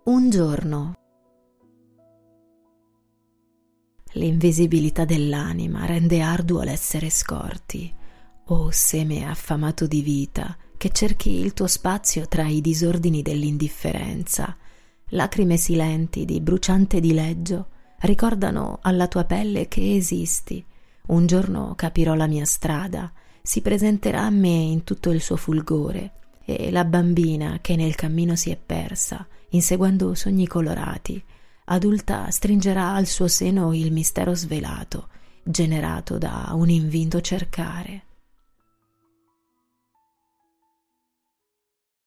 Un giorno. L'invisibilità dell'anima rende arduo l'essere scorti, o seme affamato di vita, che cerchi il tuo spazio tra i disordini dell'indifferenza. Lacrime silenti di bruciante dileggio ricordano alla tua pelle che esisti. Un giorno capirò la mia strada, si presenterà a me in tutto il suo fulgore, e la bambina che nel cammino si è persa, inseguendo sogni colorati, adulta stringerà al suo seno il mistero svelato, generato da un invinto cercare.